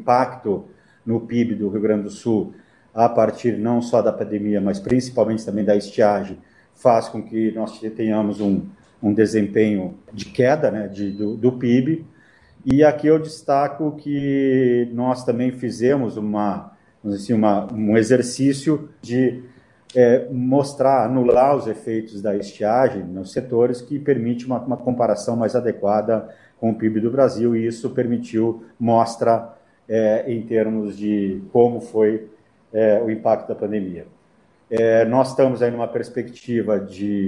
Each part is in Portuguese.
impacto no PIB do Rio Grande do Sul, a partir não só da pandemia, mas principalmente também da estiagem, faz com que nós tenhamos um desempenho de queda, né, do PIB. E aqui eu destaco que nós também fizemos um exercício de mostrar, anular os efeitos da estiagem nos setores, que permite uma comparação mais adequada com o PIB do Brasil, e isso mostra em termos de como foi o impacto da pandemia. Nós estamos aí numa perspectiva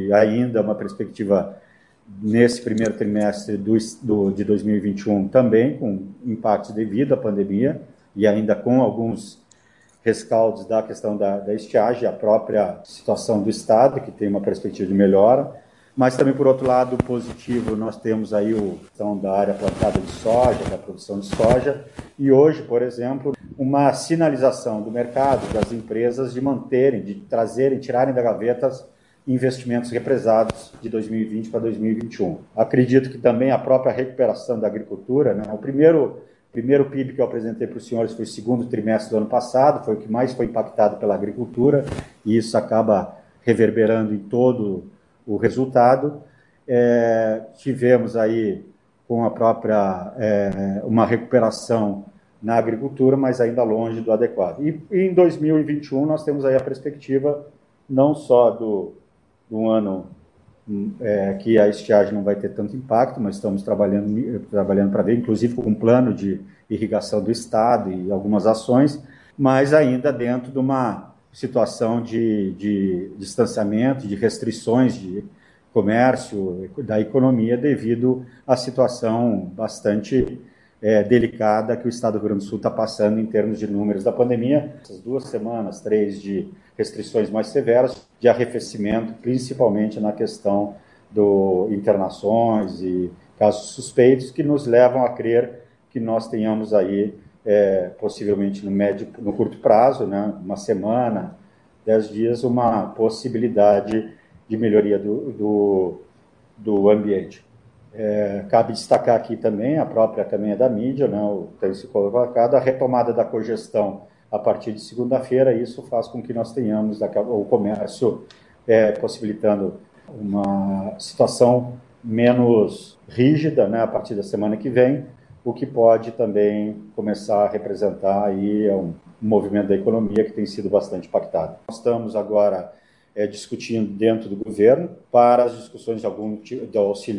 nesse primeiro trimestre de 2021 também, com impactos devido à pandemia, e ainda com alguns rescaldos da questão da estiagem, a própria situação do Estado, que tem uma perspectiva de melhora, mas também, por outro lado, positivo, nós temos aí a questão da área plantada de soja, da produção de soja, e hoje, por exemplo, uma sinalização do mercado, das empresas, de tirarem da gaveta investimentos represados de 2020 para 2021. Acredito que também a própria recuperação da agricultura, né, o primeiro PIB que eu apresentei para os senhores foi o segundo trimestre do ano passado, foi o que mais foi impactado pela agricultura, e isso acaba reverberando em todo o resultado. Tivemos aí com a própria uma recuperação na agricultura, mas ainda longe do adequado. E em 2021 nós temos aí a perspectiva não só do ano que a estiagem não vai ter tanto impacto, mas estamos trabalhando para ver, inclusive com um plano de irrigação do Estado e algumas ações, mas ainda dentro de uma situação de distanciamento, de restrições de comércio, da economia, devido à situação bastante delicada que o Estado do Rio Grande do Sul está passando em termos de números da pandemia. Essas 2 semanas, 3 de restrições mais severas, de arrefecimento, principalmente na questão do internações e casos suspeitos, que nos levam a crer que nós tenhamos aí, possivelmente no curto prazo, né, uma semana, 10 dias, uma possibilidade de melhoria do ambiente. Cabe destacar aqui também, a própria também da mídia, né, tem se colocado a retomada da cogestão a partir de segunda-feira. Isso faz com que nós tenhamos o comércio possibilitando uma situação menos rígida, né, a partir da semana que vem, o que pode também começar a representar aí um movimento da economia que tem sido bastante impactado. Nós estamos agora discutindo dentro do governo para as discussões de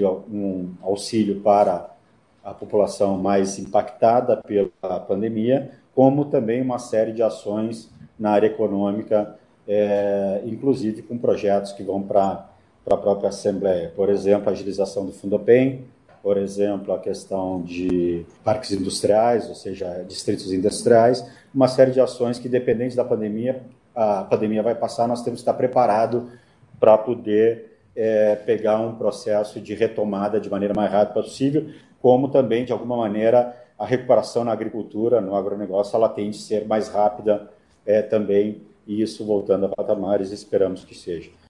auxílio para a população mais impactada pela pandemia, como também uma série de ações na área econômica, inclusive com projetos que vão para a própria Assembleia. Por exemplo, a agilização do Fundopem, por exemplo, a questão de parques industriais, ou seja, distritos industriais, uma série de ações que, dependentes da pandemia, a pandemia vai passar, nós temos que estar preparados para poder pegar um processo de retomada de maneira mais rápida possível, como também, de alguma maneira, a recuperação na agricultura, no agronegócio, ela tende a ser mais rápida também, e isso voltando a patamares, esperamos que seja.